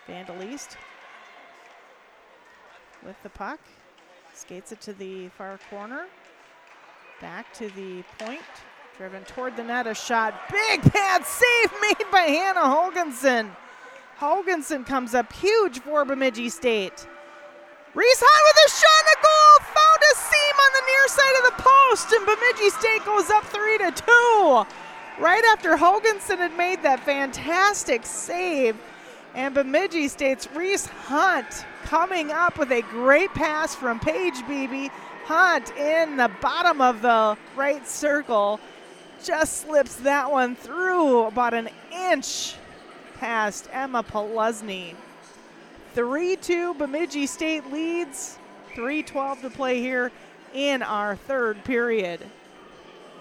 Vandaliste with the puck. Skates it to the far corner. Back to the point. Driven toward the net, a shot. Big pad save made by Hannah Hoganson. Hoganson comes up huge for Bemidji State. Reese Hunt with a shot and a goal. Found a seam on the near side of the post, and Bemidji State goes up 3-2. Right after Hoganson had made that fantastic save. And Bemidji State's Reese Hunt coming up with a great pass from Paige Beebe. Hunt in the bottom of the right circle. Just slips that one through about an inch past Emma Poluzny. 3-2 Bemidji State leads. 3:12 to play here in our third period.